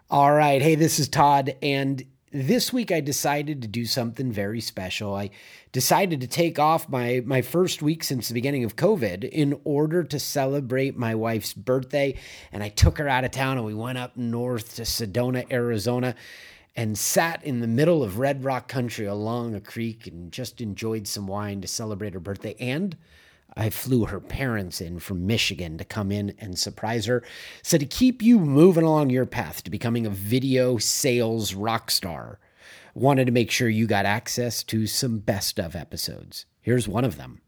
All right. Hey, this is Todd. And this week I decided to do something very special. I decided to take off my first week since the beginning of COVID in order to celebrate my wife's birthday. And I took her out of town and we went up north to Sedona, Arizona, and sat in the middle of Red Rock country along a creek and just enjoyed some wine to celebrate her birthday. And I flew her parents in from Michigan to come in and surprise her. So to keep you moving along your path to becoming a video sales rock star, wanted to make sure you got access to some best of episodes. Here's one of them.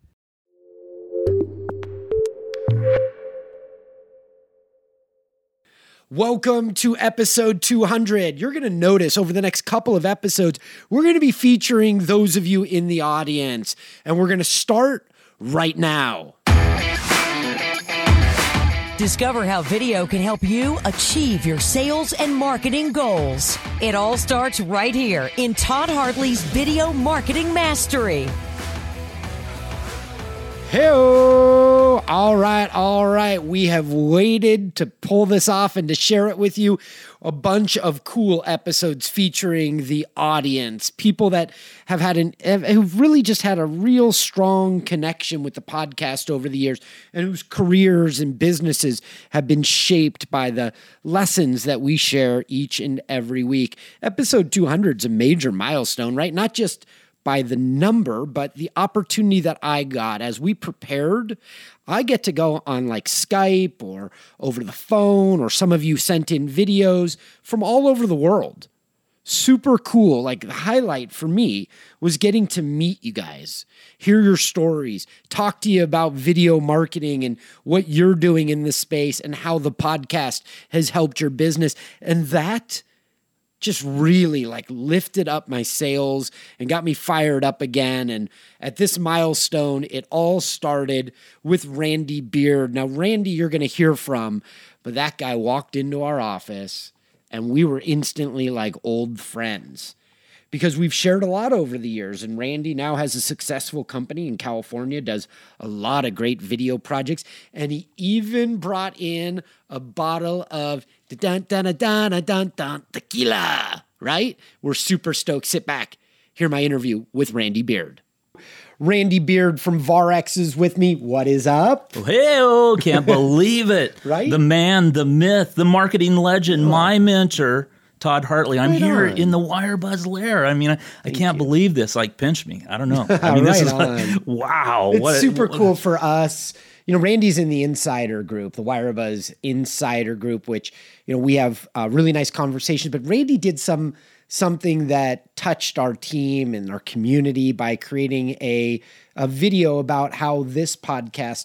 Welcome to episode 200. You're going to notice over the next couple of episodes, we're going to be featuring those of you in the audience, and we're going to start right now. Discover how video can help you achieve your sales and marketing goals. It all starts right here in Todd Hartley's Video Marketing Mastery. Hey-o! All right. We have waited to pull this off and to share it with you. A bunch of cool episodes featuring the audience, people that who've really just had a real strong connection with the podcast over the years and whose careers and businesses have been shaped by the lessons that we share each and every week. Episode 200 is a major milestone, right? Not just by the number, but the opportunity that I got as we prepared. I get to go on like Skype or over the phone, or some of you sent in videos from all over the world. Super cool. Like the highlight for me was getting to meet you guys, hear your stories, talk to you about video marketing and what you're doing in this space and how the podcast has helped your business. And that just really like lifted up my sales and got me fired up again. And at this milestone, it all started with Randy Beard. Now, Randy, you're going to hear from, but that guy walked into our office and we were instantly like old friends because we've shared a lot over the years. And Randy now has a successful company in California, does a lot of great video projects. And he even brought in a bottle of tequila, right? We're super stoked. Sit back, hear my interview with Randy Beard. Randy Beard from Varex is with me. What is up? Hey, can't believe it. Right? The man, the myth, the marketing legend, my mentor, Todd Hartley. I'm here in the Wirebuzz lair. I mean, I can't believe this. Like, pinch me. I don't know. I mean, this is like, wow. It's super cool for us. You know, Randy's in the Insider Group, the Wirebuzz Insider Group, which, you know, we have really nice conversations. But Randy did something that touched our team and our community by creating a video about how this podcast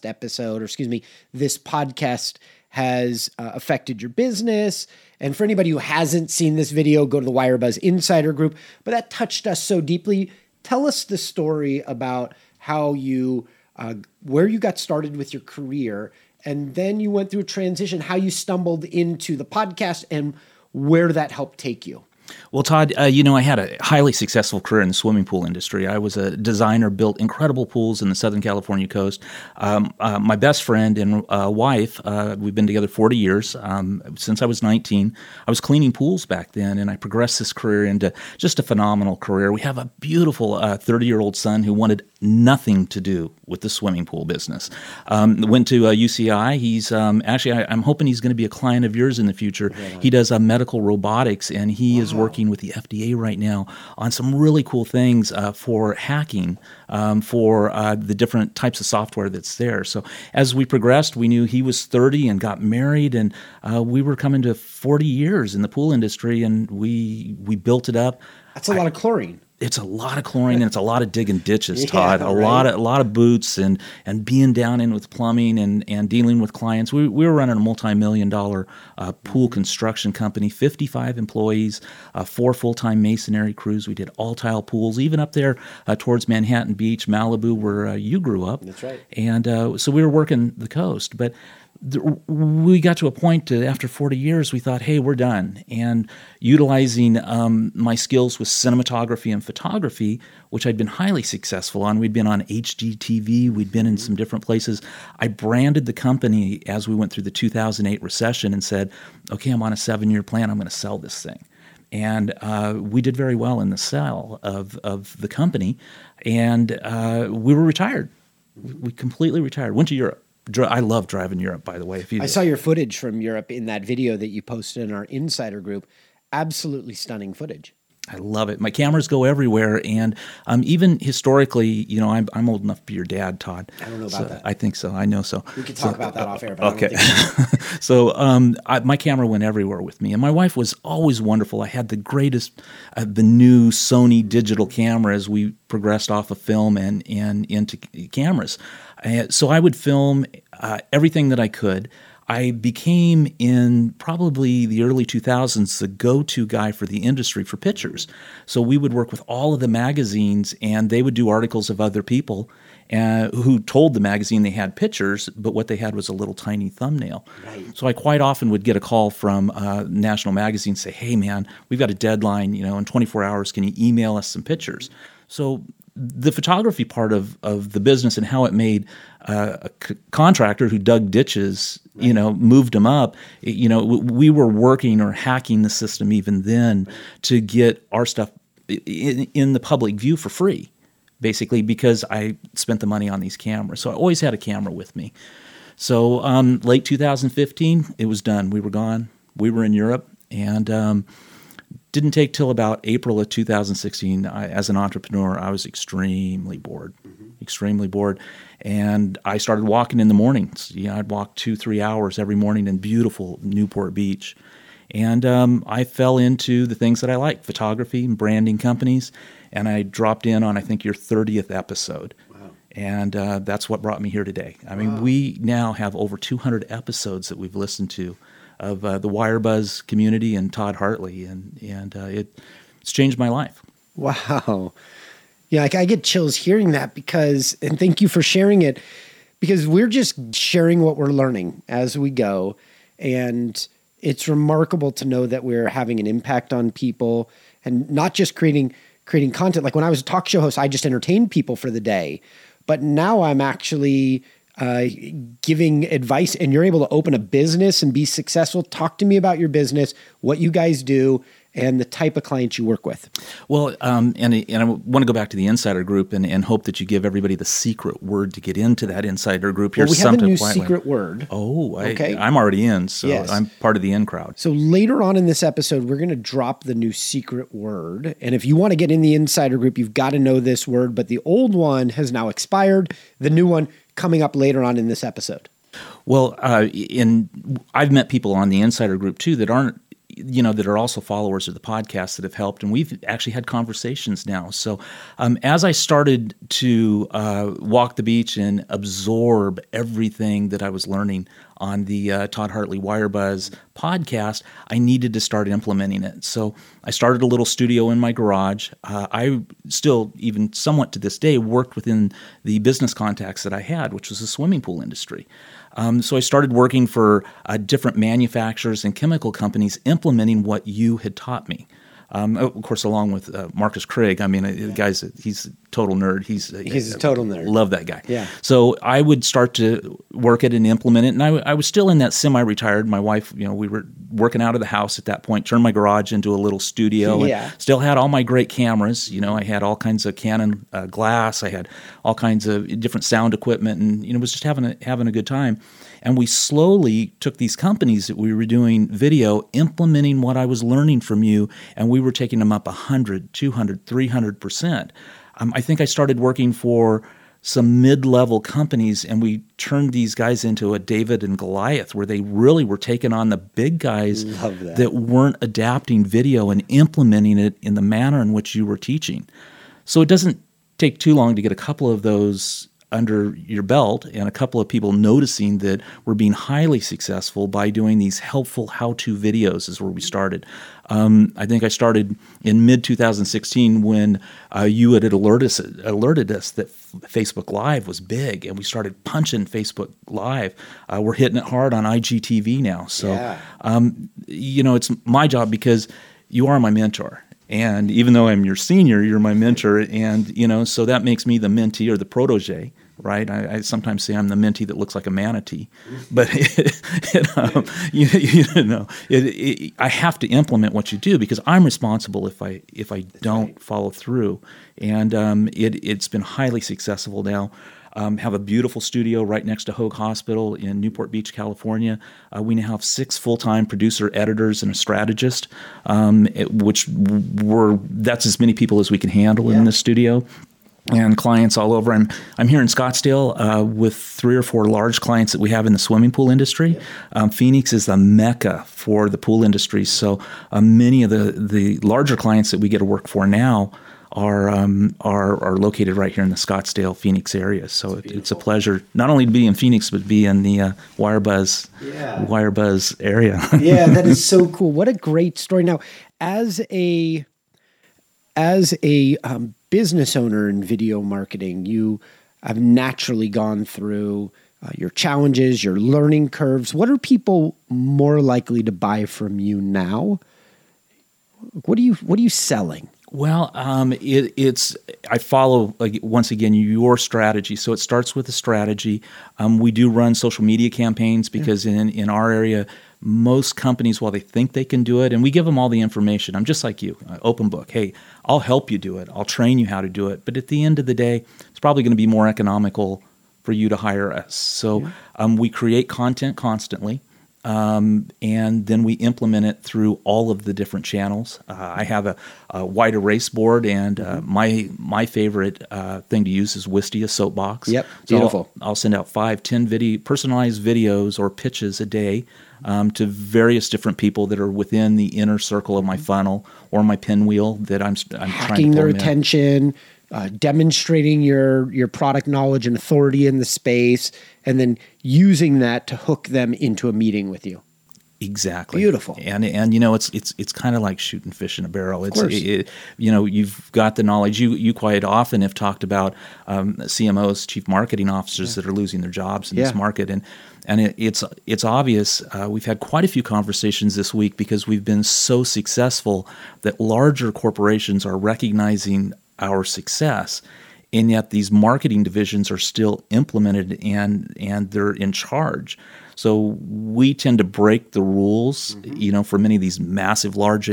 has affected your business. And for anybody who hasn't seen this video, go to the Wirebuzz Insider Group. But that touched us so deeply. Tell us the story about how you, where you got started with your career, and then you went through a transition, how you stumbled into the podcast and where that helped take you. Well, Todd, I had a highly successful career in the swimming pool industry. I was a designer, built incredible pools in the Southern California coast. My best friend and wife, we've been together 40 years, since I was 19. I was cleaning pools back then, and I progressed this career into just a phenomenal career. We have a beautiful 30-year-old son who wanted nothing to do with the swimming pool business. Went to UCI. He's I'm hoping he's going to be a client of yours in the future. Yeah. He does medical robotics, and he is working with the FDA right now on some really cool things for hacking for the different types of software that's there. So as we progressed, we knew he was 30 and got married, and we were coming to 40 years in the pool industry, and we built it up. That's a lot of chlorine. It's a lot of chlorine, and it's a lot of digging ditches, Todd. A lot of boots and being down in with plumbing and dealing with clients. We were running a multi-million-dollar pool construction company, 55 employees, 4 full-time masonry crews. We did all-tile pools, even up there towards Manhattan Beach, Malibu, where you grew up. That's right. And so we were working the coast. But we got to a point after 40 years, we thought, hey, we're done. And utilizing my skills with cinematography and photography, which I'd been highly successful on. We'd been on HGTV. We'd been in some different places. I branded the company as we went through the 2008 recession and said, okay, I'm on a 7-year plan. I'm going to sell this thing. And we did very well in the sale of the company. And we were retired. We completely retired. Went to Europe. I love driving Europe, by the way. I saw your footage from Europe in that video that you posted in our insider group. Absolutely stunning footage. I love it. My cameras go everywhere, and even historically, I'm old enough to be your dad, Todd. I don't know about that. I think so. I know so. We could talk about that off air. But Okay. I don't think So my camera went everywhere with me, and my wife was always wonderful. I had the greatest, the new Sony digital camera as we progressed off of film and into cameras. So I would film everything that I could. I became, in probably the early 2000s, the go-to guy for the industry for pictures. So we would work with all of the magazines, and they would do articles of other people who told the magazine they had pictures, but what they had was a little tiny thumbnail. Right. So I quite often would get a call from national magazines, say, hey, man, we've got a deadline, in 24 hours. Can you email us some pictures? So the photography part of the business and how it made a contractor who dug ditches, moved them up, we were working or hacking the system even then to get our stuff in the public view for free, basically, because I spent the money on these cameras. So I always had a camera with me. So late 2015, it was done. We were gone. We were in Europe, and didn't take till about April of 2016. As an entrepreneur, I was extremely bored, and I started walking in the mornings. I'd walk 2-3 hours every morning in beautiful Newport Beach, and I fell into the things that I like: photography and branding companies. And I dropped in on, I think, your 30th episode. Wow. And that's what brought me here today. I mean, we now have over 200 episodes that we've listened to of the Wirebuzz community and Todd Hartley, and it's changed my life. Wow. Yeah, I get chills hearing that and thank you for sharing it, because we're just sharing what we're learning as we go. And it's remarkable to know that we're having an impact on people, and not just creating content. Like when I was a talk show host, I just entertained people for the day. But now I'm actually giving advice, and you're able to open a business and be successful. Talk to me about your business, what you guys do, and the type of clients you work with. Well, and I want to go back to the insider group and hope that you give everybody the secret word to get into that insider group. Well, we have a new secret word. Oh, okay. I'm already in, so yes. I'm part of the in crowd. So later on in this episode, we're going to drop the new secret word. And if you want to get in the insider group, you've got to know this word. But the old one has now expired. The new one coming up later on in this episode. Well, I've met people on the insider group too that aren't, that are also followers of the podcast that have helped, and we've actually had conversations now. So as I started to walk the beach and absorb everything that I was learning on the Todd Hartley Wirebuzz podcast, I needed to start implementing it. So I started a little studio in my garage. I still, even somewhat to this day, worked within the business contacts that I had, which was the swimming pool industry. So I started working for different manufacturers and chemical companies, implementing what you had taught me. Of course, along with Marcus Craig. I mean, the guy's he's a total nerd. He's a total nerd. Love that guy. Yeah. So I would start to work it and implement it, and I was still in that semi-retired. My wife, we were working out of the house at that point. Turned my garage into a little studio. Yeah. And still had all my great cameras. I had all kinds of Canon glass. I had all kinds of different sound equipment, and was just having a good time. And we slowly took these companies that we were doing video, implementing what I was learning from you, and we were taking them up 100, 200, 300%. I think I started working for some mid-level companies, and we turned these guys into a David and Goliath, where they really were taking on the big guys that weren't adapting video and implementing it in the manner in which you were teaching. So it doesn't take too long to get a couple of those under your belt and a couple of people noticing that we're being highly successful by doing these helpful how-to videos is where we started. I think I started in mid-2016 when you had alerted us that Facebook Live was big, and we started punching Facebook Live. We're hitting it hard on IGTV now. So, it's my job because you are my mentor. And even though I'm your senior, you're my mentor. And, so that makes me the mentee or the protege, right? I sometimes say I'm the mentee that looks like a manatee. But, I have to implement what you do because I'm responsible if I don't follow through. And it's been highly successful now. Have a beautiful studio right next to Hoag Hospital in Newport Beach, California. We now have 6 full-time producer editors and a strategist, that's as many people as we can handle in this studio, and clients all over. I'm here in Scottsdale with 3 or 4 large clients that we have in the swimming pool industry. Phoenix is the mecca for the pool industry, so many of the larger clients that we get to work for now are located right here in the Scottsdale, Phoenix area. So it's a pleasure not only to be in Phoenix, but be in the Wirebuzz area. Yeah, that is so cool. What a great story. Now, as a business owner in video marketing, you have naturally gone through your challenges, your learning curves. What are people more likely to buy from you now? What are you selling? Well, I follow, once again, your strategy. So it starts with a strategy. We do run social media campaigns because in our area, most companies, while they think they can do it, and we give them all the information. I'm just like you, open book. Hey, I'll help you do it. I'll train you how to do it. But at the end of the day, it's probably going to be more economical for you to hire us. So we create content constantly. And then we implement it through all of the different channels. I have a wide erase board, and my favorite thing to use is Wistia Soapbox. Yep, beautiful. So I'll send out 5-10 personalized videos or pitches a day to various different people that are within the inner circle of my funnel or my pinwheel that I'm trying to hacking their attention. Demonstrating your product knowledge and authority in the space, and then using that to hook them into a meeting with you. Exactly. Beautiful. And it's kind of like shooting fish in a barrel. You've got the knowledge. You quite often have talked about CMOs, chief marketing officers that are losing their jobs in this market, and it's obvious. We've had quite a few conversations this week because we've been so successful that larger corporations are recognizing our success, and yet these marketing divisions are still implemented and they're in charge. So we tend to break the rules, for many of these massive, large,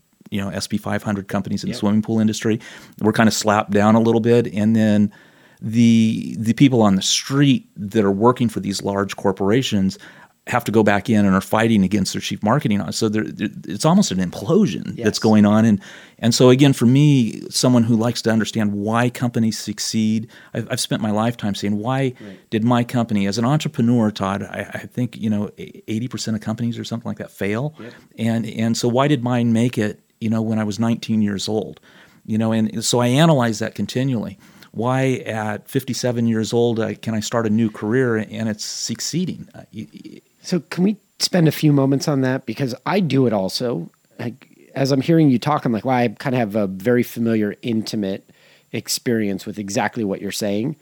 SP 500 companies in the swimming pool industry. We're kind of slapped down a little bit, and then the people on the street that are working for these large corporations have to go back in and are fighting against their chief marketing officer. So it's almost an implosion that's going on. And so again, for me, someone who likes to understand why companies succeed, I've spent my lifetime saying, why did my company, as an entrepreneur, Todd, I think 80% of companies or something like that fail. And so why did mine make it, when I was 19 years old? And so I analyze that continually. Why at 57 years old can I start a new career and it's succeeding? So can we spend a few moments on that? Because I do it also. As I'm hearing you talk, I'm like, wow, I kind of have a very familiar, intimate experience with exactly what you're saying.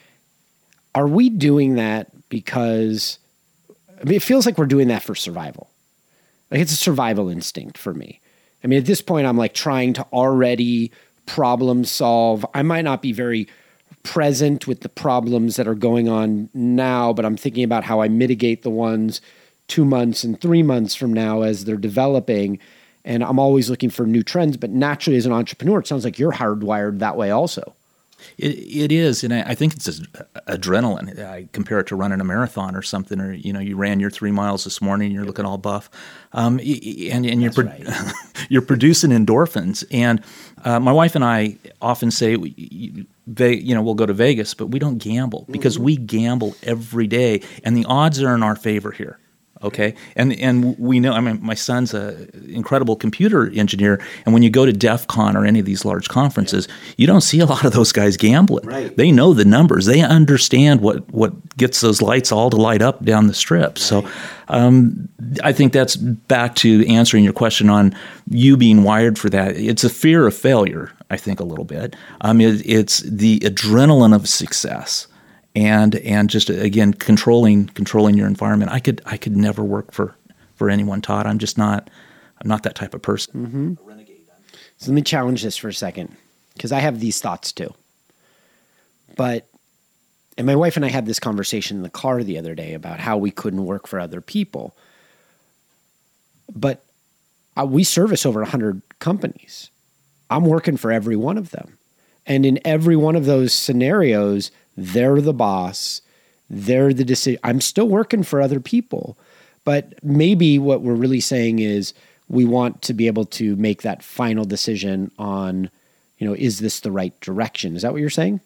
Are we doing that because, it feels like we're doing that for survival. Like it's a survival instinct for me. At this point, I'm like trying to already problem solve. I might not be very present with the problems that are going on now, but I'm thinking about how I mitigate the ones 2 months and 3 months from now as they're developing. And I'm always looking for new trends, but naturally as an entrepreneur, it sounds like you're hardwired that way also. It is, and I think it's adrenaline. I compare it to running a marathon or something, or you ran your 3 miles this morning, you're looking all buff, and you're producing endorphins. And my wife and I often say, we'll go to Vegas, but we don't gamble because we gamble every day, and the odds are in our favor here. Okay, and we know. I mean, my son's an incredible computer engineer, and when you go to DEF CON or any of these large conferences, you don't see a lot of those guys gambling. Right. They know the numbers. They understand what gets those lights all to light up down the strip. Right. So, I think that's back to answering your question on you being wired for that. It's a fear of failure, I think, a little bit. It's the adrenaline of success. And just again controlling your environment. I could never work for anyone, Todd. I'm not that type of person. Mm-hmm. So let me challenge this for a second, because I have these thoughts too. And my wife and I had this conversation in the car the other day about how we couldn't work for other people. But we service over 100 companies. I'm working for every one of them. And in every one of those scenarios, they're the boss. They're the decision. I'm still working for other people. But maybe what we're really saying is we want to be able to make that final decision on, is this the right direction? Is that what you're saying?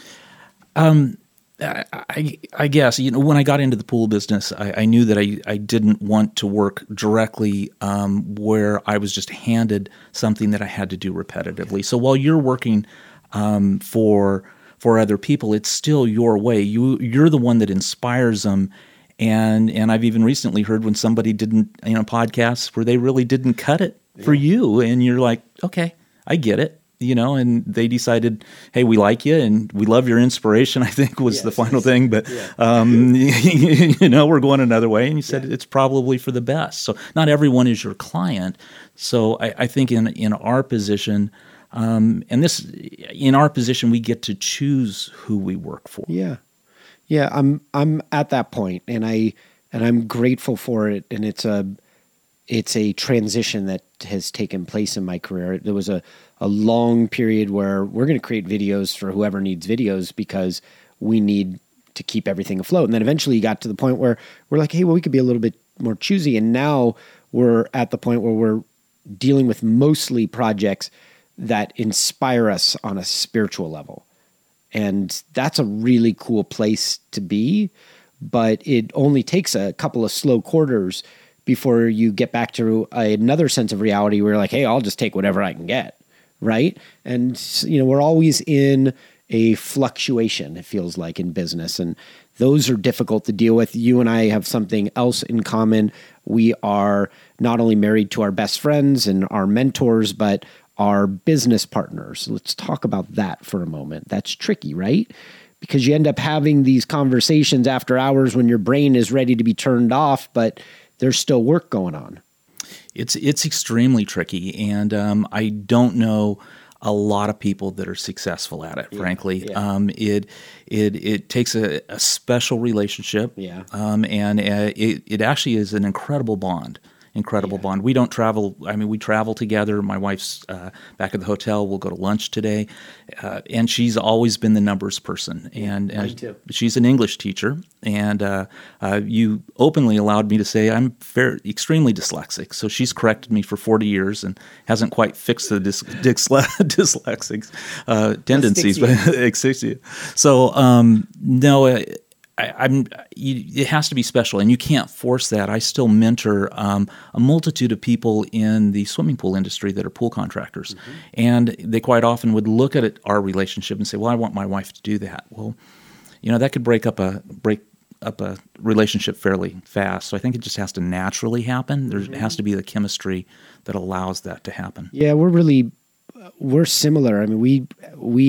I guess, when I got into the pool business, I knew that I didn't want to work directly where I was just handed something that I had to do repetitively. So while you're working for other people, it's still your way. You're the one that inspires them. And I've even recently heard when somebody didn't, podcasts where they really didn't cut it for you. And you're like, okay, I get it. And they decided, hey, we like you and we love your inspiration, I think was the final thing. But, we're going another way. And you said it's probably for the best. So not everyone is your client. So I think in our position, in our position, we get to choose who we work for. Yeah. Yeah. I'm at that point and I'm grateful for it. And it's a transition that has taken place in my career. There was a long period where we're going to create videos for whoever needs videos because we need to keep everything afloat. And then eventually you got to the point where we're like, hey, well, we could be a little bit more choosy. And now we're at the point where we're dealing with mostly projects that inspire us on a spiritual level. And that's a really cool place to be, but it only takes a couple of slow quarters before you get back to another sense of reality where you're like, hey, I'll just take whatever I can get, right? And, we're always in a fluctuation, it feels like, in business. And those are difficult to deal with. You and I have something else in common. We are not only married to our best friends and our mentors, but our business partners. Let's talk about that for a moment. That's tricky, right? Because you end up having these conversations after hours when your brain is ready to be turned off, but there's still work going on. It's extremely tricky, and I don't know a lot of people that are successful at it. Frankly, it takes a special relationship, and it actually is an incredible bond. Bond. We don't travel. I mean, we travel together. My wife's back at the hotel. We'll go to lunch today. And she's always been the numbers person. And she's an English teacher. And you openly allowed me to say I'm extremely dyslexic. So she's corrected me for 40 years and hasn't quite fixed the dyslexic tendencies. But asphyxia. So, no, it has to be special, and you can't force that. I still mentor a multitude of people in the swimming pool industry that are pool contractors, and they quite often would look at our relationship and say, "Well, I want my wife to do that." Well, that could break up a relationship fairly fast. So I think it just has to naturally happen. There has to be the chemistry that allows that to happen. Yeah, we're similar. I mean, we're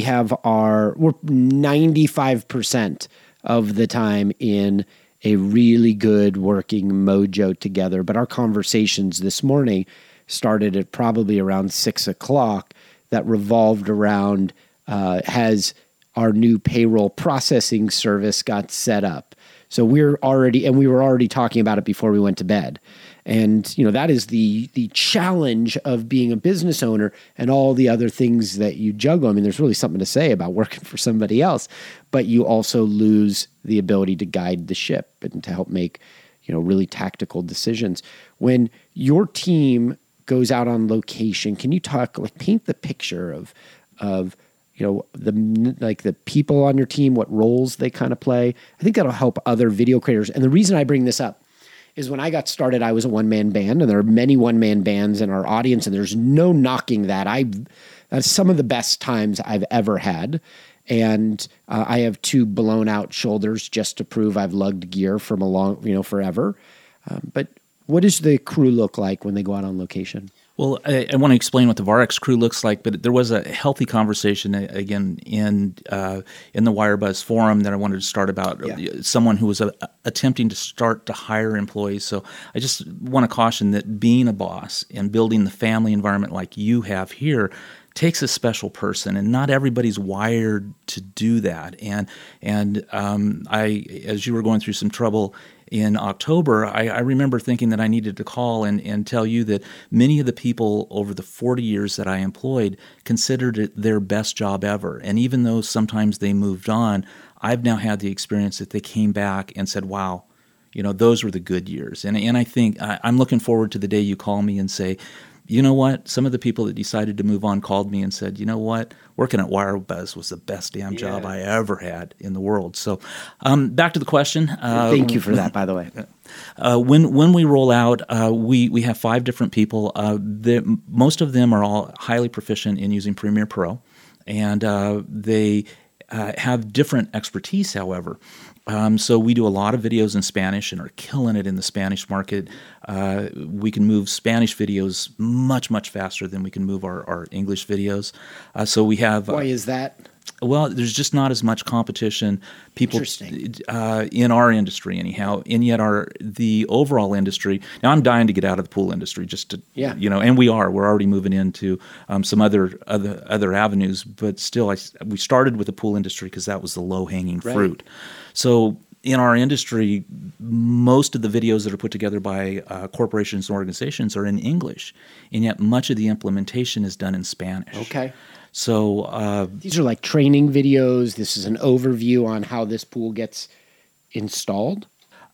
95% of the time in a really good working mojo together. But our conversations this morning started at probably around 6:00 that revolved around, has our new payroll processing service got set up? So we were already talking about it before we went to bed. And, that is the challenge of being a business owner and all the other things that you juggle. I mean, there's really something to say about working for somebody else, but you also lose the ability to guide the ship and to help make, really tactical decisions. When your team goes out on location, can you paint the picture of the people on your team, what roles they kind of play? I think that'll help other video creators. And the reason I bring this up is when I got started, I was a one-man band, and there are many one-man bands in our audience, and there's no knocking that. That's some of the best times I've ever had. And I have 2 blown out shoulders just to prove I've lugged gear from forever. But what does the crew look like when they go out on location? Well, I want to explain what the Varex crew looks like, but there was a healthy conversation again in the Wirebuzz forum that I wanted to start about someone who was attempting to start to hire employees. So I just want to caution that being a boss and building the family environment like you have here takes a special person, and not everybody's wired to do that. And I, as you were going through some trouble in October, I remember thinking that I needed to call and tell you that many of the people over the 40 years that I employed considered it their best job ever. And even though sometimes they moved on, I've now had the experience that they came back and said, wow, those were the good years. And I think I'm looking forward to the day you call me and say, you know what? Some of the people that decided to move on called me and said, you know what? Working at Wirebuzz was the best damn job I ever had in the world. So back to the question. Thank you for that, by the way. When we roll out, we have 5 different people. Most of them are all highly proficient in using Premiere Pro, and they have different expertise, however. So we do a lot of videos in Spanish and are killing it in the Spanish market. We can move Spanish videos much, much faster than we can move our English videos. So we have... Why is that? Well, there's just not as much competition. People in our industry, anyhow, and yet the overall industry. Now, I'm dying to get out of the pool industry, just to and we're already moving into some other avenues. But still, we started with the pool industry because that was the low hanging fruit. So in our industry, most of the videos that are put together by corporations and organizations are in English, and yet much of the implementation is done in Spanish. Okay. So these are like training videos. This is an overview on how this pool gets installed.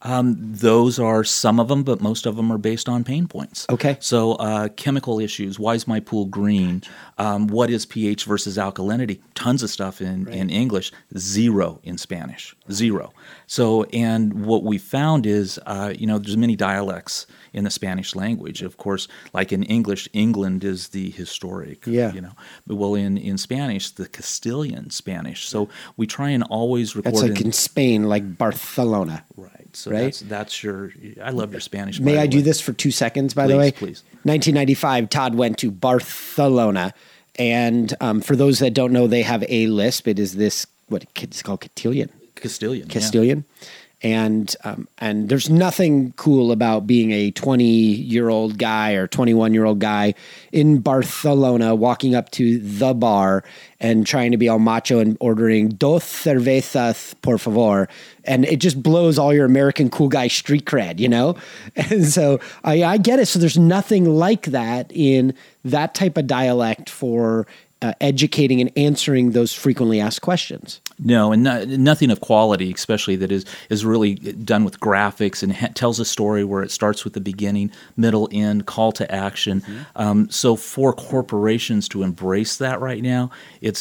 Those are some of them, but most of them are based on pain points. Okay. So chemical issues. Why is my pool green? What is pH versus alkalinity? Tons of stuff in English. 0 in Spanish. 0. So, and what we found is, there's many dialects in the Spanish language. Of course, like in English, England is the historic. But well, in Spanish, the Castilian Spanish. So we try and always record. That's like in Spain, like Barcelona. Right. So that's your. I love your Spanish. May I do this for 2 seconds? By the way, please. 1995, Todd went to Barcelona, and for those that don't know, they have a lisp. It is this what it's called Castilian. Castilian. And there's nothing cool about being a 20-year-old guy or 21-year-old guy in Barcelona walking up to the bar and trying to be all macho and ordering dos cervezas, por favor. And it just blows all your American cool guy street cred, And so I get it. So there's nothing like that in that type of dialect for educating and answering those frequently asked questions. No, and nothing of quality, especially that is really done with graphics and tells a story where it starts with the beginning, middle, end, call to action. Mm-hmm. So for corporations to embrace that right now,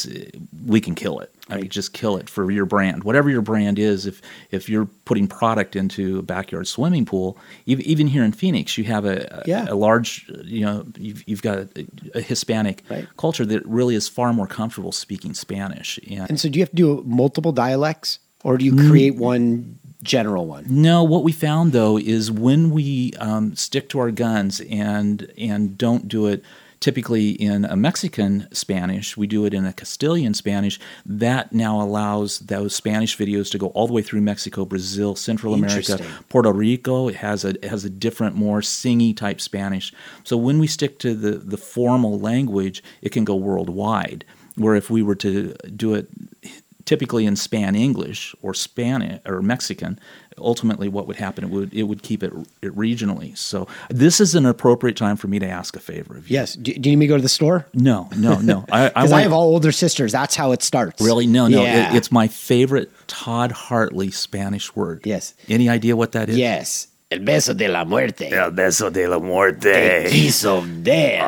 we can kill it. I mean, just kill it for your brand. Whatever your brand is, if you're putting product into a backyard swimming pool, even here in Phoenix, you have a large, you've got a Hispanic culture that really is far more comfortable speaking Spanish. And so do you have to do multiple dialects, or do you create one general one? No, what we found, though, is when we stick to our guns and don't do it typically in a Mexican Spanish, we do it in a Castilian Spanish. That now allows those Spanish videos to go all the way through Mexico, Brazil, Central America, Puerto Rico. It has a different, more singy type Spanish. So when we stick to the formal language, it can go worldwide. Where if we were to do it typically in Span-English or Spanish or Mexican, ultimately what would happen, it would keep it regionally. So this is an appropriate time for me to ask a favor of you. Yes. Do you need me to go to the store? No. Because I have all older sisters. That's how it starts. Really? No. Yeah. It's my favorite Todd Hartley Spanish word. Yes. Any idea what that is? Yes. El beso de la muerte. El beso de la muerte. The kiss of death.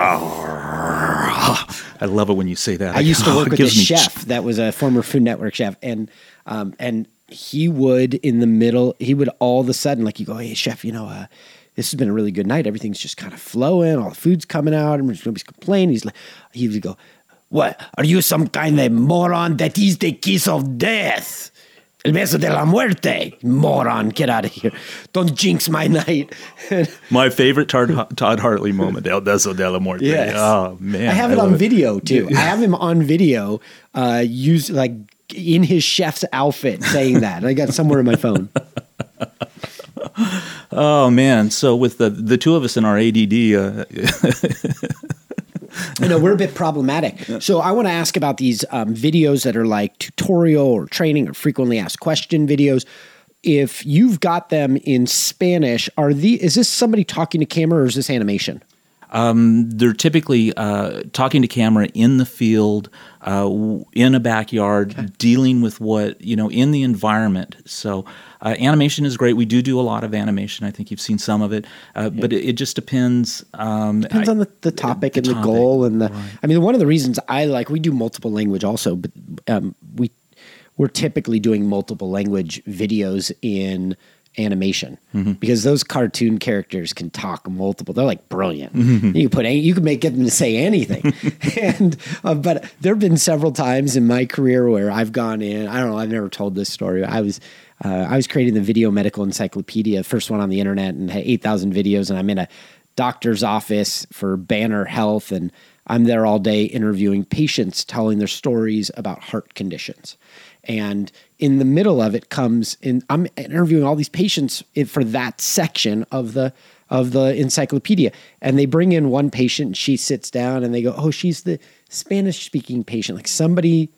I love it when you say that. I used to work with a chef that was a former Food Network chef, and he would in the middle, he would all of a sudden, like you go, hey chef, this has been a really good night. Everything's just kind of flowing. All the food's coming out. Nobody's complaining. He would go, what? Are you some kind of moron? That is the kiss of death. El beso de la muerte. Moron, get out of here. Don't jinx my night. My favorite Todd Hartley moment, El beso de la muerte. Yes. Oh, man. I have it on video, too. I have him on video, in his chef's outfit saying that. I got it somewhere in my phone. Oh, man. So with the two of us in our ADD... we're a bit problematic. So I want to ask about these videos that are like tutorial or training or frequently asked question videos. If you've got them in Spanish, is this somebody talking to camera or is this animation? They're typically talking to camera in the field, in a backyard, dealing with what, in the environment. So animation is great. We do a lot of animation. I think you've seen some of it, but it just depends. Depends on the topic and the goal. And one of the reasons we do multiple language also, but we're typically doing multiple language videos in animation because those cartoon characters can talk multiple. They're like brilliant. You can get them to say anything. And but there have been several times in my career where I've gone in. I don't know. I've never told this story. I was creating the Video Medical Encyclopedia, first one on the internet, and had 8,000 videos. And I'm in a doctor's office for Banner Health, and I'm there all day interviewing patients, telling their stories about heart conditions. And in the middle of it I'm interviewing all these patients for that section of the encyclopedia. And they bring in one patient and she sits down and they go, oh, she's the Spanish speaking patient. Like somebody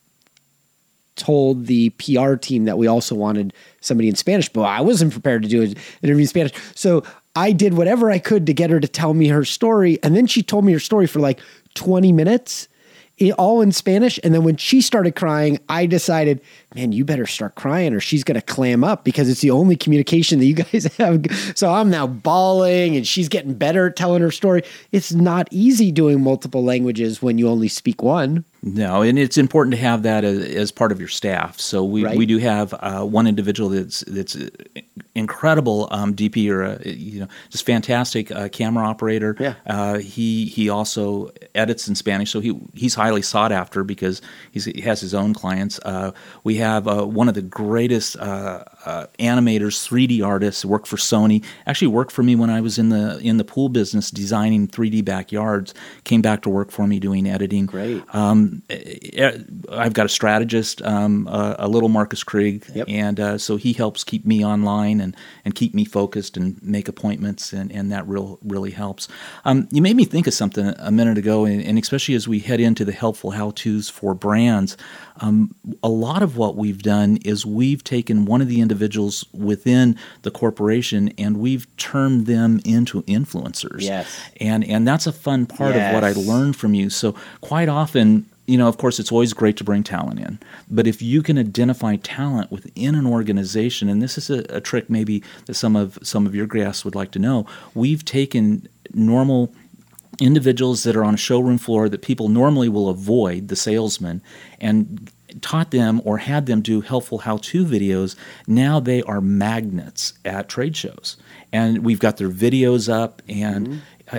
told the PR team that we also wanted somebody in Spanish, but I wasn't prepared to do an interview in Spanish. So I did whatever I could to get her to tell me her story. And then she told me her story for like 20 minutes. All in Spanish. And then when she started crying, I decided, man, you better start crying or she's going to clam up because it's the only communication that you guys have. So I'm now bawling and she's getting better at telling her story. It's not easy doing multiple languages when you only speak one. No, and it's important to have that as part of your staff. So we do have one individual that's incredible DP or just fantastic camera operator. Yeah. He also edits in Spanish, so he's highly sought after because he has his own clients. We have one of the greatest animators, 3D artists, worked for Sony. Actually worked for me when I was in the pool business designing 3D backyards. Came back to work for me doing editing. Great. I've got a strategist, a little Marcus Krieg, yep. And so he helps keep me online and keep me focused and make appointments, and that really helps. You made me think of something a minute ago, and especially as we head into the helpful how-tos for brands, a lot of what we've done is we've taken one of the individuals within the corporation and we've turned them into influencers. Yes. And that's a fun part of what I learned from you. So quite often, of course, it's always great to bring talent in. But if you can identify talent within an organization, and this is a trick maybe that some of your guests would like to know, we've taken normal individuals that are on a showroom floor that people normally will avoid, the salesman, and taught them or had them do helpful how-to videos. Now they are magnets at trade shows. And we've got their videos up, and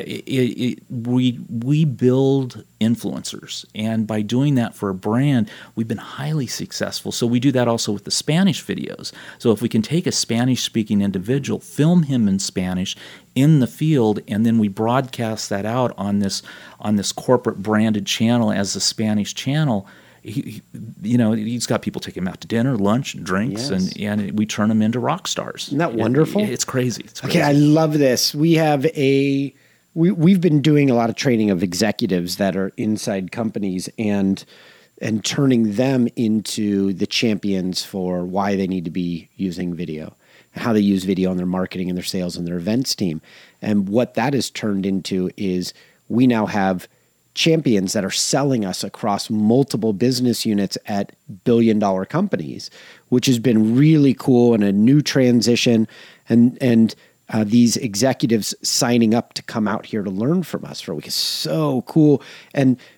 we build influencers, and by doing that for a brand, we've been highly successful. So we do that also with the Spanish videos. So if we can take a Spanish-speaking individual, film him in Spanish in the field, and then we broadcast that out on this corporate branded channel as a Spanish channel, he's got people taking him out to dinner, lunch, and drinks, and we turn them into rock stars. Isn't that wonderful? It's crazy. Okay, I love this. We have we've been doing a lot of training of executives that are inside companies and turning them into the champions for why they need to be using video, how they use video in their marketing and their sales and their events team. And what that has turned into is we now have champions that are selling us across multiple business units at billion-dollar companies, which has been really cool and a new transition. And these executives signing up to come out here to learn from us for a week is so cool. And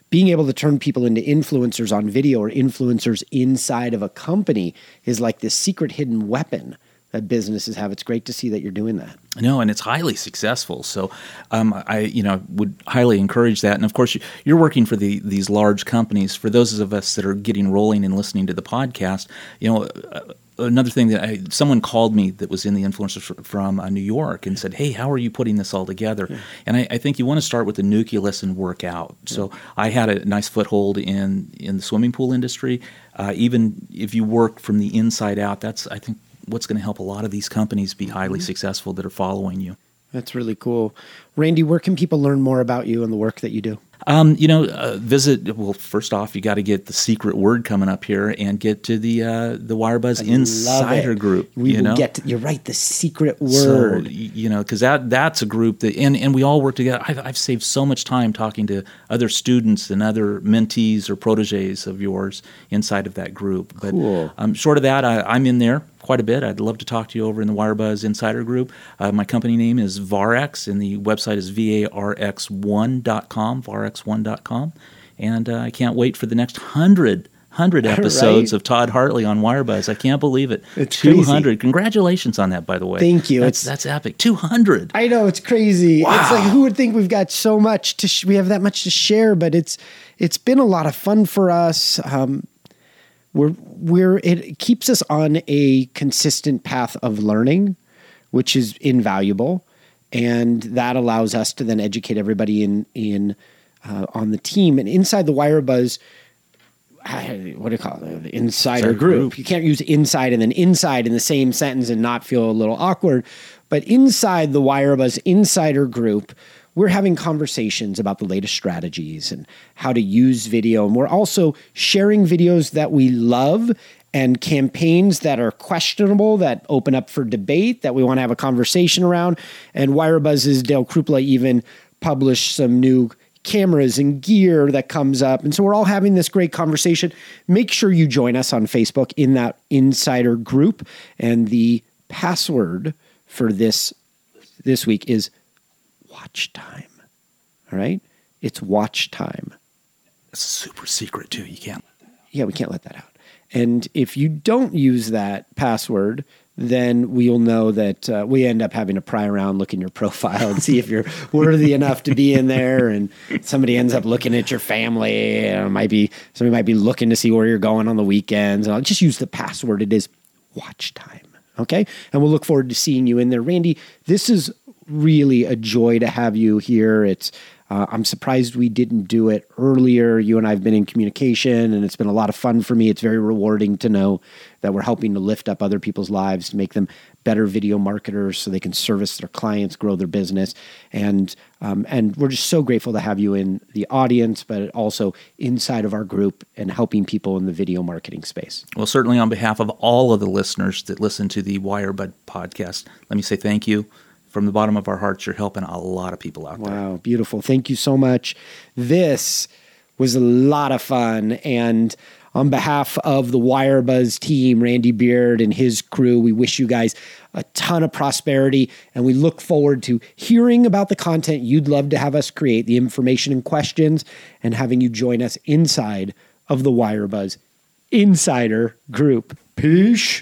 being able to turn people into influencers on video or influencers inside of a company is like this secret hidden weapon that businesses have. It's great to see that you're doing that. No, and it's highly successful. So I would highly encourage that. And of course, you're working for these large companies. For those of us that are getting rolling and listening to the podcast, another thing that someone called me that was in the influencers from New York and said, "Hey, how are you putting this all together?" Yeah. And I think you want to start with the nucleus and work out. So I had a nice foothold in the swimming pool industry. Even if you work from the inside out, that's, I think, what's going to help a lot of these companies be highly successful that are following you. That's really cool. Randy, where can people learn more about you and the work that you do? Visit, well, first off, you got to get the secret word coming up here and get to the WireBuzz Insider group. You're right, the secret word. So, because that's a group that, and we all work together. I've saved so much time talking to other students and other mentees or proteges of yours inside of that group. But cool. Short of that, I'm in there quite a bit. I'd love to talk to you over in the WireBuzz Insider group. My company name is Varex, and the website is varx1.com, varx1.com. And I can't wait for the next 100 episodes of Todd Hartley on WireBuzz. I can't believe it. It's 200. crazy. Congratulations on that, by the way. Thank you. That's epic. 200. I know, it's crazy. Wow. It's like, who would think we've got so much we have that much to share, but it's been a lot of fun for us. It keeps us on a consistent path of learning, which is invaluable, and that allows us to then educate everybody in on the team. And inside the WireBuzz, what do you call it? The insider group. You can't use inside and then inside in the same sentence and not feel a little awkward. But inside the WireBuzz Insider group, we're having conversations about the latest strategies and how to use video. And we're also sharing videos that we love and campaigns that are questionable, that open up for debate, that we want to have a conversation around. And WireBuzz's Dale Krupla even published some new cameras and gear that comes up. And so we're all having this great conversation. Make sure you join us on Facebook in that insider group. And the password for this week is watch time. All right? It's watch time. It's super secret too. You can't. Yeah, we can't let that out. And if you don't use that password, then we'll know that we end up having to pry around, look in your profile and see if you're worthy enough to be in there. And somebody ends up looking at your family. Somebody might be looking to see where you're going on the weekends. And I'll just use the password. It is watch time. Okay? And we'll look forward to seeing you in there. Randy, this is really a joy to have you here. I'm surprised we didn't do it earlier. You and I have been in communication, and it's been a lot of fun for me. It's very rewarding to know that we're helping to lift up other people's lives, to make them better video marketers so they can service their clients, grow their business. And we're just so grateful to have you in the audience, but also inside of our group and helping people in the video marketing space. Well, certainly on behalf of all of the listeners that listen to the WireBuzz podcast, let me say thank you. From the bottom of our hearts, you're helping a lot of people out there. Wow, beautiful. Thank you so much. This was a lot of fun. And on behalf of the WireBuzz team, Randy Beard and his crew, we wish you guys a ton of prosperity. And we look forward to hearing about the content you'd love to have us create, the information and questions, and having you join us inside of the WireBuzz Insider group. Peace.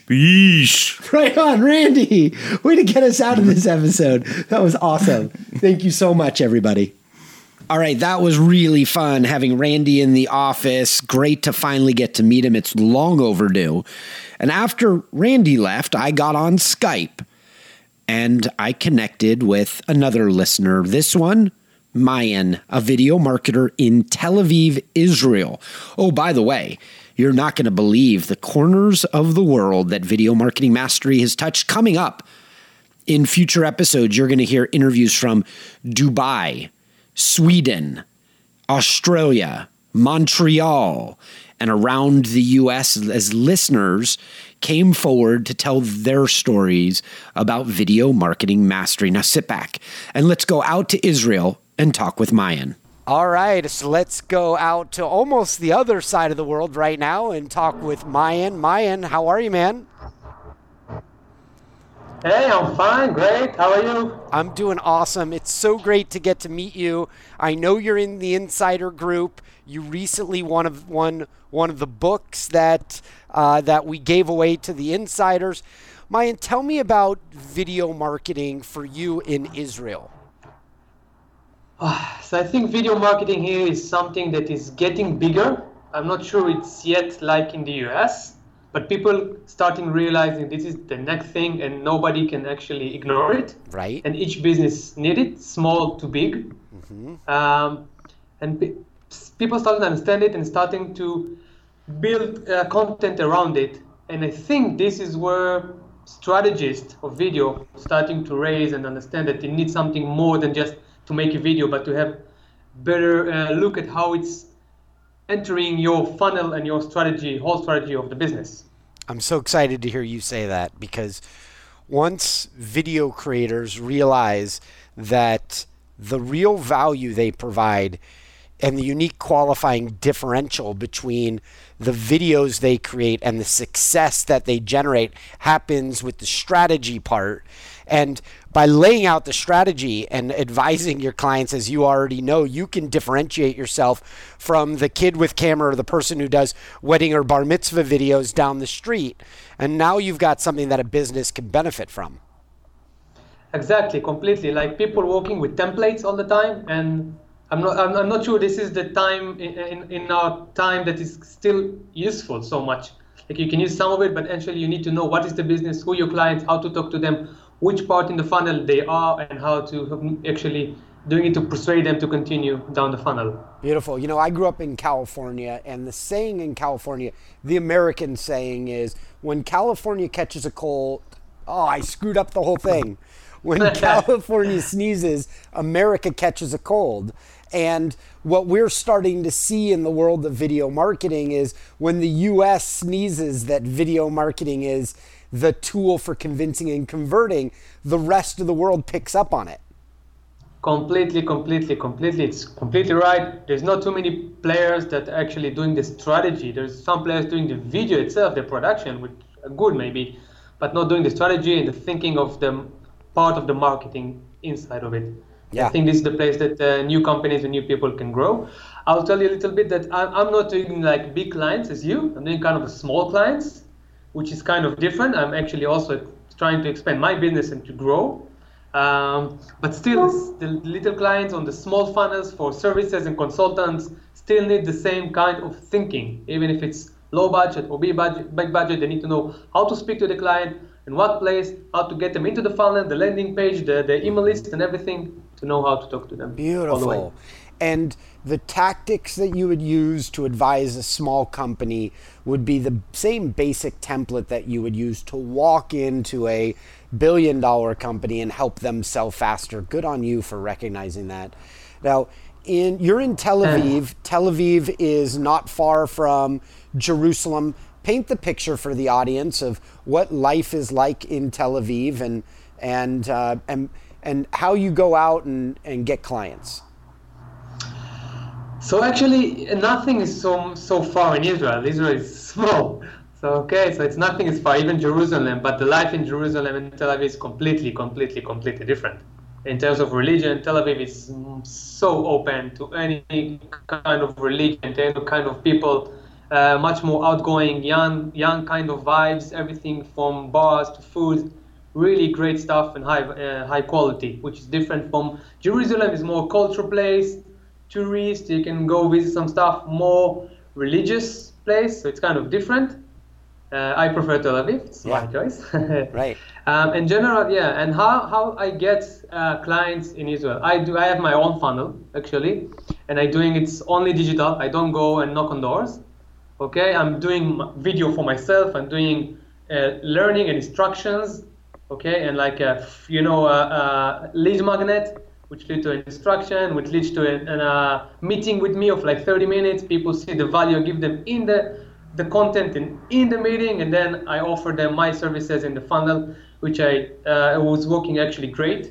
Right on, Randy. Way to get us out of this episode. That was awesome. Thank you so much, everybody. All right, that was really fun having Randy in the office. Great to finally get to meet him. It's long overdue. And after Randy left, I got on Skype and I connected with another listener. This one, Mayan, a video marketer in Tel Aviv, Israel. Oh, by the way, you're not going to believe the corners of the world that Video Marketing Mastery has touched. Coming up in future episodes, you're going to hear interviews from Dubai, Sweden, Australia, Montreal, and around the U.S. as listeners came forward to tell their stories about Video Marketing Mastery. Now sit back and let's go out to Israel and talk with Mayan. All right, so let's go out to almost the other side of the world right now and talk with Mayan. Mayan, how are you, man? Hey, I'm fine, great. How are you? I'm doing awesome. It's so great to get to meet you. I know you're in the Insider Group. You recently won one of the books that we gave away to the insiders. Mayan, tell me about video marketing for you in Israel. So I think video marketing here is something that is getting bigger. I'm not sure it's yet like in the US, but people starting realizing this is the next thing and nobody can actually ignore it. Right. And each business need it, small to big. People starting to understand it and starting to build content around it. And I think this is where strategists of video starting to raise and understand that they need something more than just to make a video, but to have better look at how it's entering your funnel and your strategy, whole strategy of the business. I'm so excited to hear you say that, because once video creators realize that the real value they provide and the unique qualifying differential between the videos they create and the success that they generate happens with the strategy part. And by laying out the strategy and advising your clients, as you already know, you can differentiate yourself from the kid with camera or the person who does wedding or bar mitzvah videos down the street. And now you've got something that a business can benefit from. Exactly, completely. Like people working with templates all the time, and I'm not sure this is the time in our time that is still useful so much. Like you can use some of it, but actually you need to know what is the business, who your clients, how to talk to them, which part in the funnel they are, and how to actually doing it to persuade them to continue down the funnel. Beautiful. You know, I grew up in California, and the saying in California, the American saying is, when California catches a cold, oh, I screwed up the whole thing. When California sneezes, America catches a cold. And what we're starting to see in the world of video marketing is when the US sneezes that video marketing is the tool for convincing and converting, the rest of the world picks up on it. Completely. It's completely right. There's not too many players that are actually doing the strategy. There's some players doing the video itself, the production, which are good maybe, but not doing the strategy and the thinking of the part of the marketing inside of it. Yeah. I think this is the place that new companies and new people can grow. I'll tell you a little bit that I'm not doing like big clients as you. I'm doing kind of small clients, which is kind of different. I'm actually also trying to expand my business and to grow. But still, the little clients on the small funnels for services and consultants still need the same kind of thinking. Even if it's low budget or big budget, they need to know how to speak to the client, in what place, how to get them into the funnel, the landing page, the email list and everything, to know how to talk to them. Beautiful. And the tactics that you would use to advise a small company would be the same basic template that you would use to walk into a billion-dollar company and help them sell faster. Good on you for recognizing that. Now, you're in Tel Aviv. Tel Aviv is not far from Jerusalem. Paint the picture for the audience of what life is like in Tel Aviv and how you go out and get clients. So actually, nothing is so far in Israel. Israel is small. So it's nothing is far, even Jerusalem. But the life in Jerusalem and Tel Aviv is completely different. In terms of religion, Tel Aviv is so open to any kind of religion, to any kind of people. Much more outgoing, young kind of vibes. Everything from bars to food, really great stuff and high quality, which is different from Jerusalem. Is more cultural place. Tourists, you can go visit some stuff, more religious place, so it's kind of different. I prefer Tel Aviv, it's my choice. Right. In general, yeah, and how I get clients in Israel. I have my own funnel, actually, and it's only digital. I don't go and knock on doors. Okay, I'm doing video for myself, I'm doing learning and instructions, okay, and like, lead magnet, which lead to an instruction, which leads to a meeting with me of like 30 minutes. People see the value I give them in the content and in the meeting, and then I offer them my services in the funnel, which I was working actually great.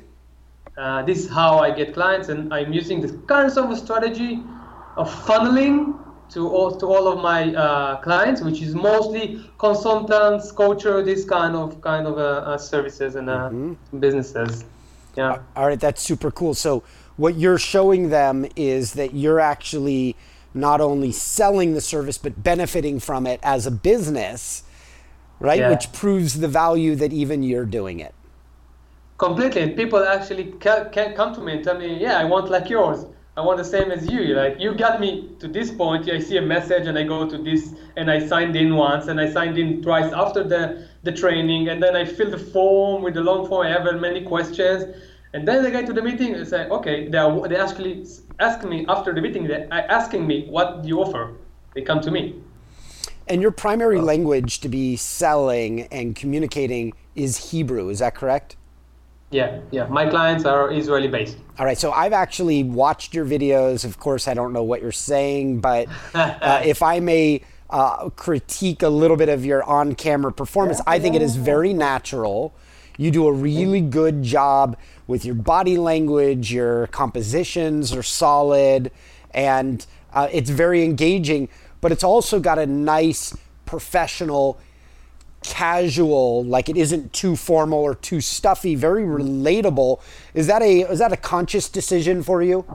This is how I get clients, and I'm using this kind of a strategy of funneling to all of my clients, which is mostly consultants, coaches, this kind of services and businesses. Yeah. All right, that's super cool. So what you're showing them is that you're actually not only selling the service, but benefiting from it as a business, right? Yeah. Which proves the value that even you're doing it. Completely. And people actually can come to me and tell me, yeah, I want like yours. I want the same as you. Like, you got me to this point. I see a message and I go to this, and I signed in once and I signed in twice after the training. And then I fill the form with the long form. I have many questions. And then they get to the meeting and say, okay, they actually ask me after the meeting, they're asking me, what do you offer? They come to me. And your primary language to be selling and communicating is Hebrew. Is that correct? Yeah. My clients are Israeli based. All right. So I've actually watched your videos. Of course, I don't know what you're saying, but if I may critique a little bit of your on-camera performance, I think it is very natural. You do a really good job with your body language. Your compositions are solid, and it's very engaging, but it's also got a nice professional, casual, like it isn't too formal or too stuffy, very relatable. Is that a conscious decision for you?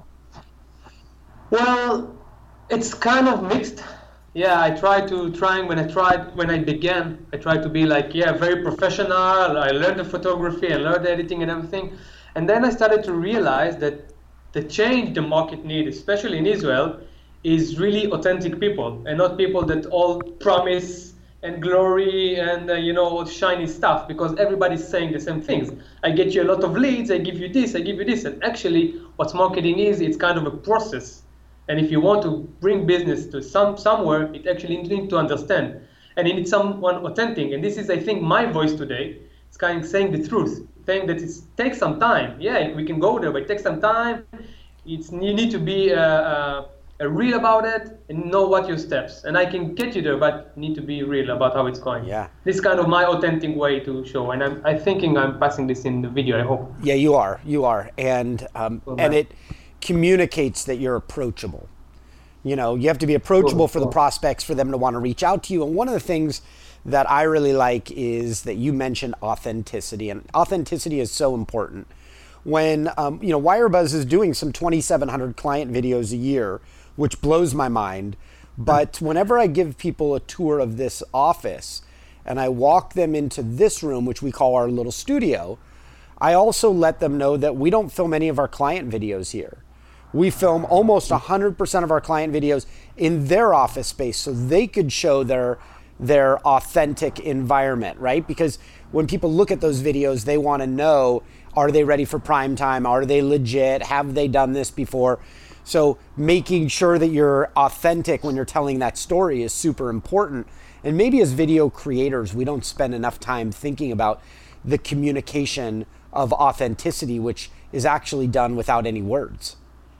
Well, it's kind of mixed. Yeah, when I began, I tried to be like, very professional. I learned the photography, I learned the editing and everything. And then I started to realize that the change the market needs, especially in Israel, is really authentic people, and not people that all promise and glory and shiny stuff, because everybody's saying the same things. I get you a lot of leads, I give you this, and actually what marketing is, it's kind of a process. And if you want to bring business to somewhere, it actually needs to understand, and you need someone authentic. And this is, I think, my voice today. It's kind of saying the truth, saying that it takes some time. Yeah, we can go there, but it takes some time. You need to be real about it and know what your steps. And I can get you there, but need to be real about how it's going. Yeah. This is kind of my authentic way to show, and I'm thinking I'm passing this in the video, I hope. Yeah, you are, and it communicates that you're approachable. You have to be approachable for the prospects, for them to want to reach out to you. And one of the things that I really like is that you mentioned authenticity, and authenticity is so important. When Wirebuzz is doing some 2,700 client videos a year, which blows my mind. But whenever I give people a tour of this office and I walk them into this room, which we call our little studio, I also let them know that we don't film any of our client videos here. We film almost 100% of our client videos in their office space, so they could show their authentic environment, right? Because when people look at those videos, they want to know, are they ready for prime time? Are they legit? Have they done this before? So making sure that you're authentic when you're telling that story is super important. And maybe as video creators, we don't spend enough time thinking about the communication of authenticity, which is actually done without any words.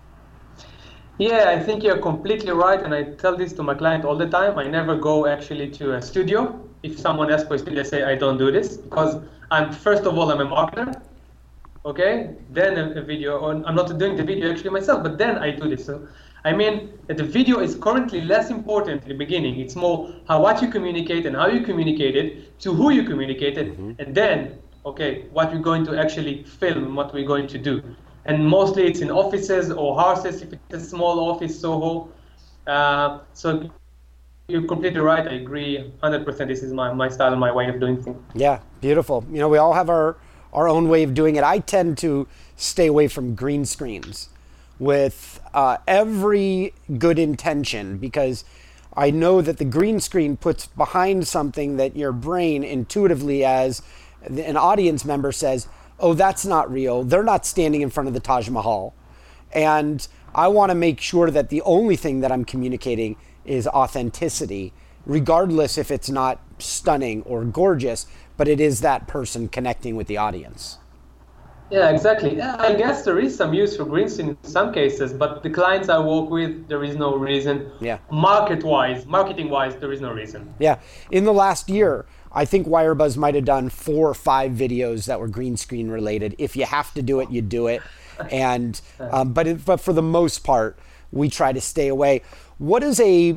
Yeah, I think you're completely right, and I tell this to my client all the time. I never go actually to a studio. If someone asks for a studio, I say I don't do this, because first of all, I'm a marketer. Okay, then a video, I'm not doing the video actually myself, but then I do this. So, I mean, that the video is currently less important in the beginning. It's more what you communicate and how you communicate it, to who you communicate it, and then, okay, what we're going to actually film, what we're going to do. And mostly it's in offices or houses, if it's a small office, Soho. So you're completely right. I agree 100%. This is my style and my way of doing things. Yeah, beautiful. We all have our own way of doing it. I tend to stay away from green screens with every good intention, because I know that the green screen puts behind something that your brain intuitively, as an audience member, says, oh, that's not real. They're not standing in front of the Taj Mahal. And I want to make sure that the only thing that I'm communicating is authenticity, regardless if it's not stunning or gorgeous, but it is that person connecting with the audience. Yeah, exactly. Yeah, I guess there is some use for green screen in some cases, but the clients I work with, there is no reason. Yeah. Marketing-wise, there is no reason. Yeah. In the last year, I think Wirebuzz might have done 4 or 5 videos that were green screen related. If you have to do it, you do it. And but for the most part, we try to stay away. What is a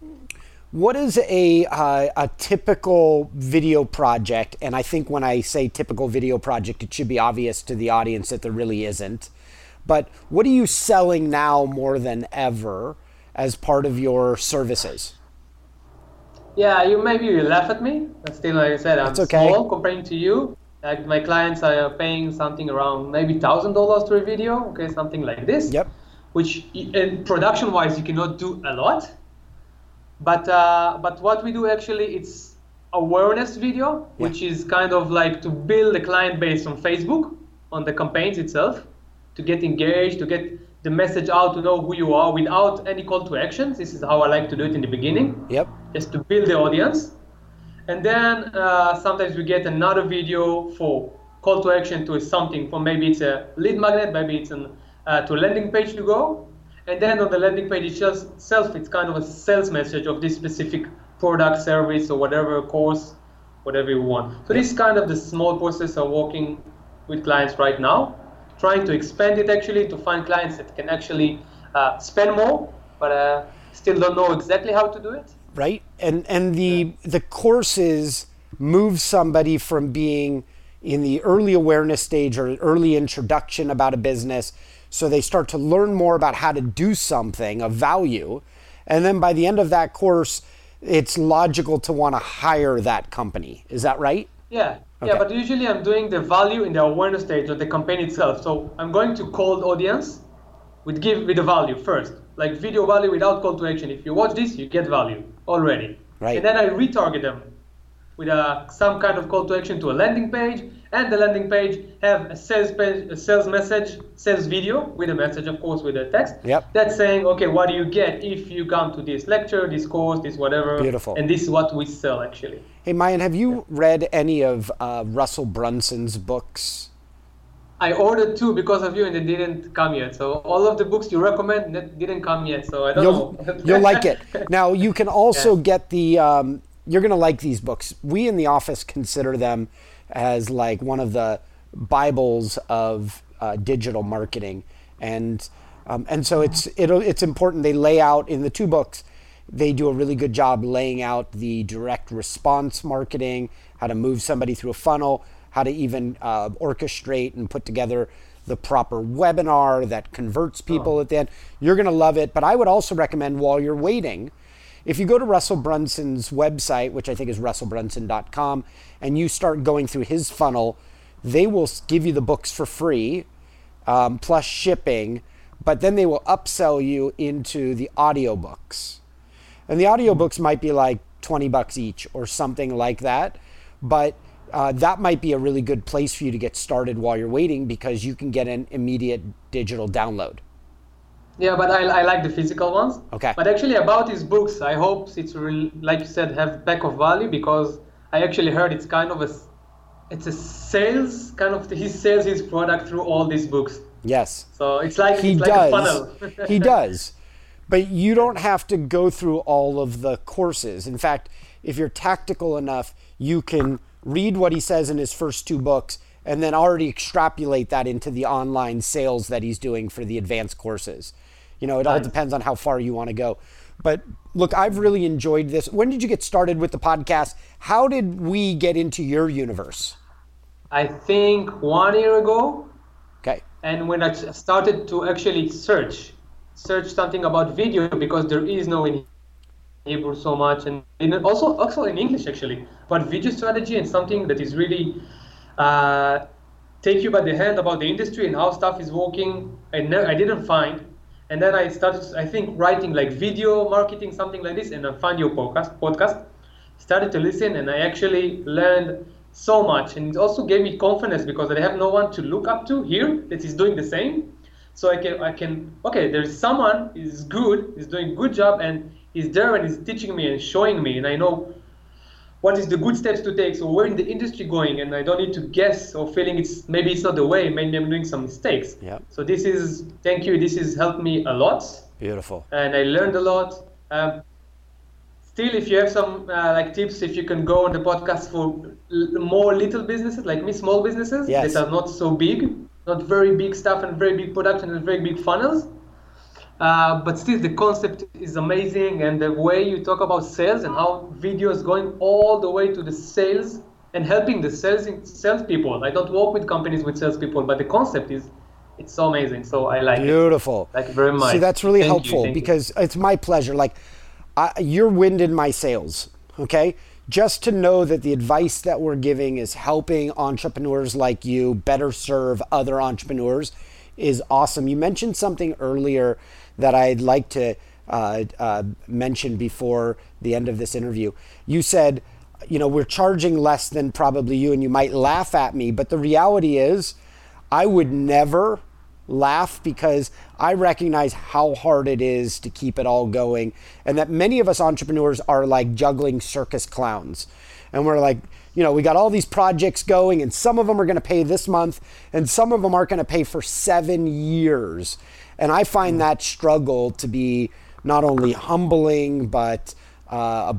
typical video project? And I think when I say typical video project, it should be obvious to the audience that there really isn't. But what are you selling now more than ever as part of your services? Yeah, you laugh at me, but still, like I said, I'm small comparing to you. Like my clients are paying something around maybe $1,000 to a video, okay, something like this. Yep. Which, in production-wise, you cannot do a lot. But what we do actually, it's awareness video, which is kind of like to build a client base on Facebook, on the campaigns itself, to get engaged, to get the message out, to know who you are without any call to actions. This is how I like to do it in the beginning. Yep. Just to build the audience. And then sometimes we get another video for call to action to something, for maybe it's a lead magnet, maybe it's to a landing page to go. And then on the landing page itself, it's kind of a sales message of this specific product, service, or whatever course, whatever you want. So this is kind of the small process of working with clients right now, trying to expand it actually to find clients that can actually spend more, but still don't know exactly how to do it. Right, and the courses move somebody from being in the early awareness stage or early introduction about a business, so they start to learn more about how to do something of value, and then by the end of that course, it's logical to want to hire that company. Is that right? Yeah. Okay. Yeah, but usually I'm doing the value in the awareness stage of the campaign itself. So I'm going to cold audience with the value first, like video value without call to action. If you watch this, you get value already. Right. And then I retarget them with some kind of call to action to a landing page, and the landing page have a sales page, a sales message, sales video with a message, of course, with a text. Yep. That's saying, okay, what do you get if you come to this lecture, this course, this whatever. Beautiful. And this is what we sell actually. Hey, Maayan, have you read any of Russell Brunson's books? I ordered 2 because of you, and they didn't come yet. So all of the books you recommend didn't come yet. So I don't know. You'll like it. Now, you can also get the, you're going to like these books. We in the office consider them as like one of the Bibles of digital marketing. And so it's important. They lay out in the 2 books, they do a really good job laying out the direct response marketing, how to move somebody through a funnel, how to even orchestrate and put together the proper webinar that converts people at the end. You're going to love it. But I would also recommend, while you're waiting, if you go to Russell Brunson's website, which I think is russellbrunson.com, and you start going through his funnel, they will give you the books for free, plus shipping, but then they will upsell you into the audiobooks. And the audiobooks might be like $20 each or something like that. But that might be a really good place for you to get started while you're waiting, because you can get an immediate digital download. Yeah, but I like the physical ones. Okay. But actually about these books, I hope it's really, like you said, have pack of value, because I actually heard it's kind of it's a sales, kind of, he sells his product through all these books. Yes. So it's like a funnel. He does. But you don't have to go through all of the courses. In fact, if you're tactical enough, you can read what he says in his first 2 books and then already extrapolate that into the online sales that he's doing for the advanced courses. You know, it all depends on how far you want to go. But look, I've really enjoyed this. When did you get started with the podcast? How did we get into your universe? I think 1 year ago. Okay. And when I started to actually search something about video, because there is no in Hebrew so much, and also in English actually, but video strategy and something that is really take you by the hand about the industry and how stuff is working, I didn't find. And then I started, I think, writing like video marketing, something like this, and I found your podcast, started to listen, and I actually learned so much. And it also gave me confidence, because I have no one to look up to here that is doing the same. So I can okay, there's someone is good, is doing a good job, and is there and is teaching me and showing me, and I know what is the good steps to take. So where is the industry going, and I don't need to guess or feeling maybe it's not the way, maybe I'm doing some mistakes. Yeah. So thank you, this has helped me a lot. Beautiful. And I learned a lot. Still, if you have some like tips, if you can go on the podcast for more little businesses, like me, small businesses that are not so big, not very big stuff and very big production and very big funnels. but still the concept is amazing, and the way you talk about sales and how video is going all the way to the sales and helping the salespeople. I don't work with companies with salespeople, but the concept it's so amazing. So I like Beautiful. it. Like it very much. See, that's really Thank helpful you. because it's my pleasure. Like you're wind in my sails. Okay. Just to know that the advice that we're giving is helping entrepreneurs like you better serve other entrepreneurs is awesome. You mentioned something earlier that I'd like to mention before the end of this interview. You said, we're charging less than probably you, and you might laugh at me, but the reality is I would never laugh because I recognize how hard it is to keep it all going, and that many of us entrepreneurs are like juggling circus clowns, and we're like, we got all these projects going, and some of them are going to pay this month and some of them aren't going to pay for 7 years. And I find that struggle to be not only humbling but a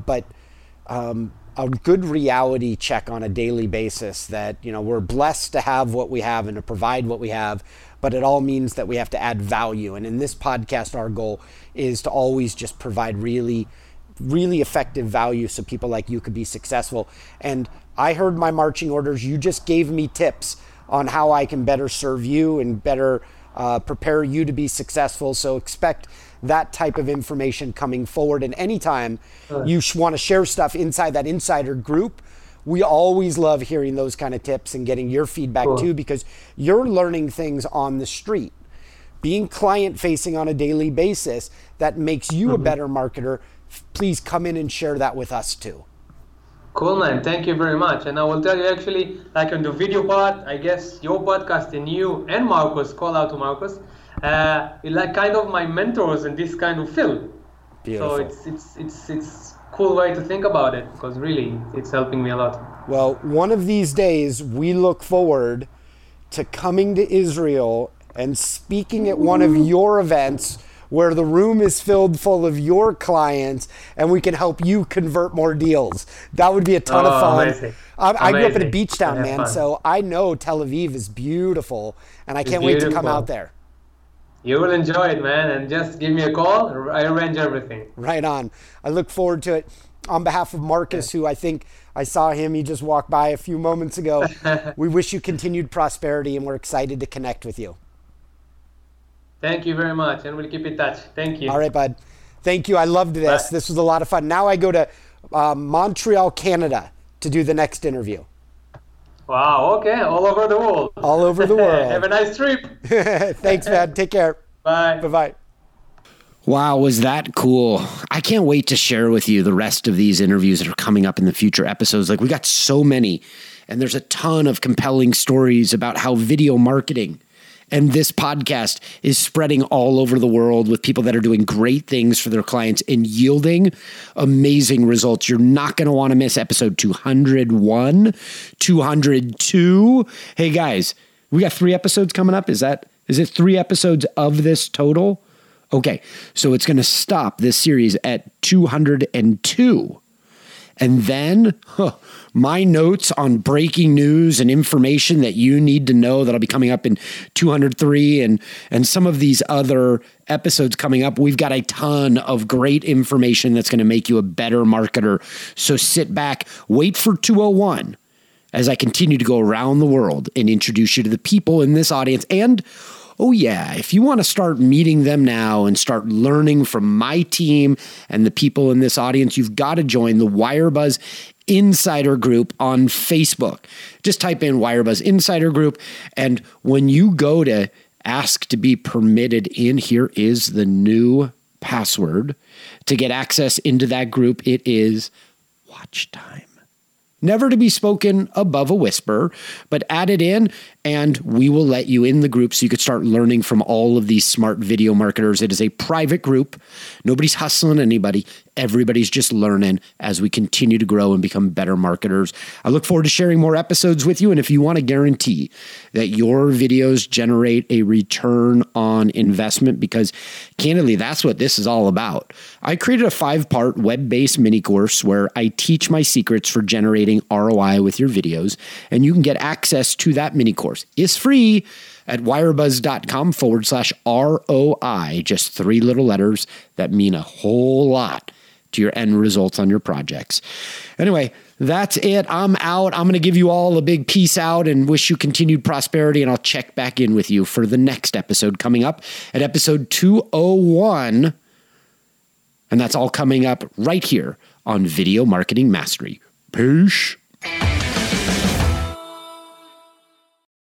good reality check on a daily basis that we're blessed to have what we have and to provide what we have, but it all means that we have to add value. And in this podcast, our goal is to always just provide really, really effective value so people like you could be successful. And I heard my marching orders. You just gave me tips on how I can better serve you and better prepare you to be successful. So expect that type of information coming forward. And anytime you want to share stuff inside that insider group, we always love hearing those kind of tips and getting your feedback too, because you're learning things on the street. Being client facing on a daily basis, that makes you a better marketer. Please come in and share that with us too. Cool, man. Thank you very much. And I will tell you actually, like on the video part, I guess your podcast and you and Marcus, call out to Marcus, like kind of my mentors in this kind of field. Beautiful. So it's cool way to think about it, because really it's helping me a lot. Well, one of these days we look forward to coming to Israel and speaking at one of your events where the room is filled full of your clients and we can help you convert more deals. That would be a ton of fun. Amazing. I grew up in a beach town, Yeah, man, fun. so I know Tel Aviv is beautiful, and I can't wait to come out there. You will enjoy it, man, and just give me a call. I arrange everything. Right on. I look forward to it. On behalf of Marcus, who I think I saw him, he just walked by a few moments ago. We wish you continued prosperity, and we're excited to connect with you. Thank you very much, and we'll keep in touch. Thank you. All right, bud. Thank you. I loved this. Bye. This was a lot of fun. Now I go to Montreal, Canada to do the next interview. Wow, okay, all over the world. All over the world. Have a nice trip. Thanks, man. Take care. Bye. Bye-bye. Wow, was that cool? I can't wait to share with you the rest of these interviews that are coming up in the future episodes. Like, we got so many, and there's a ton of compelling stories about how video marketing and this podcast is spreading all over the world with people that are doing great things for their clients and yielding amazing results. You're not going to want to miss episode 201, 202. Hey guys, we got 3 episodes coming up. Is it 3 episodes of this total? Okay, so it's going to stop this series at 202. And then my notes on breaking news and information that you need to know that'll be coming up in 203 and some of these other episodes coming up. We've got a ton of great information that's going to make you a better marketer. So sit back, wait for 201 as I continue to go around the world and introduce you to the people in this audience. And oh yeah, if you want to start meeting them now and start learning from my team and the people in this audience, you've got to join the WireBuzz Insider Group on Facebook. Just type in WireBuzz Insider Group, and when you go to ask to be permitted in, here is the new password. To get access into that group, it is watch time. Never to be spoken above a whisper, but add it in and we will let you in the group so you could start learning from all of these smart video marketers. It is a private group. Nobody's hustling anybody. Everybody's just learning as we continue to grow and become better marketers. I look forward to sharing more episodes with you. And if you want to guarantee that your videos generate a return on investment, because candidly, that's what this is all about. I created a 5-part web-based mini course where I teach my secrets for generating ROI with your videos, and you can get access to that mini course course, is free at wirebuzz.com/ROI. Just 3 little letters that mean a whole lot to your end results on your projects. Anyway, that's it. I'm out. I'm going to give you all a big peace out and wish you continued prosperity, and I'll check back in with you for the next episode coming up at episode 201. And that's all coming up right here on Video Marketing Mastery. Peace.